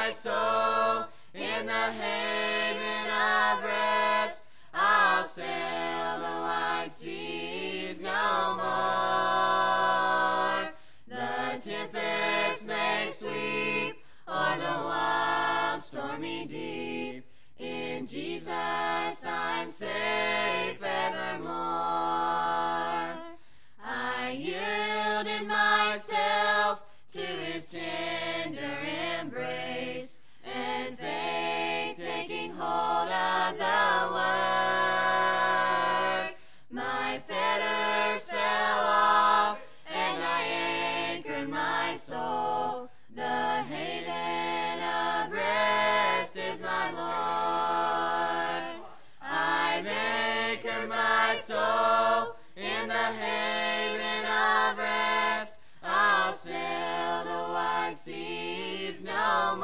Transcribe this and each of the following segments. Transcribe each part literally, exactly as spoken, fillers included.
my soul in the haven of rest. I'll sail the wide seas no more. The tempest may sweep o'er the wild stormy deep. In Jesus I'm safe evermore. I yielded myself to his tender embrace, and faith taking hold of the word, my fetters fell off, and I anchored my soul. The haven of rest is my Lord. I've anchored my soul in the haven of rest. I'll sail the wide seas no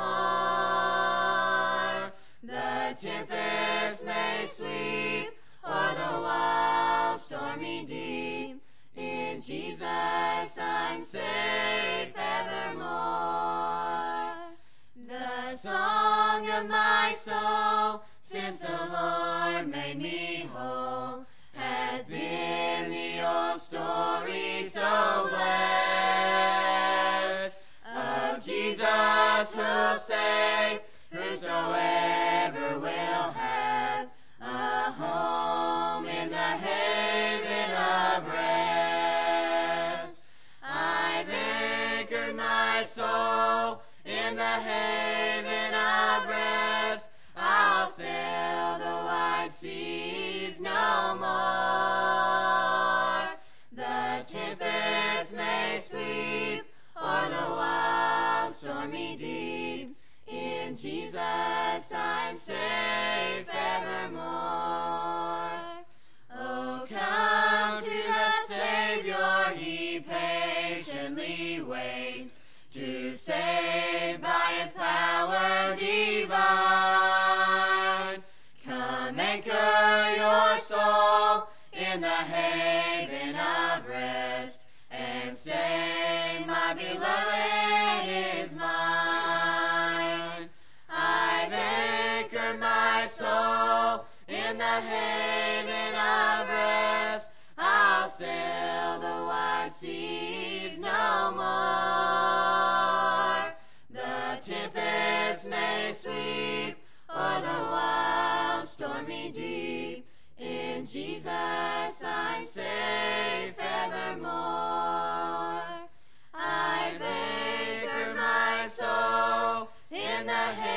more. The tempest may sweep o'er the wild stormy deep. In Jesus I'm safe evermore. The song of my soul, since the Lord made me whole, has been the old story so blessed, of Jesus who'll save whosoever will have a home in the haven of rest. I've anchored my soul in the haven of rest. I'll sail the wide seas no more. The tempest may sweep o'er the wild stormy deep. In Jesus I'm safe evermore. Oh, come to the Savior, he patiently waits to save by his power divine. Come anchor your soul in the haven of rest, and say, my beloved is mine. I've anchored my soul in the haven of rest. I'll sail the wide seas no more. The tempest may sweep o'er the wild stormy deep. In Jesus I'm safe evermore. I've anchored my soul in the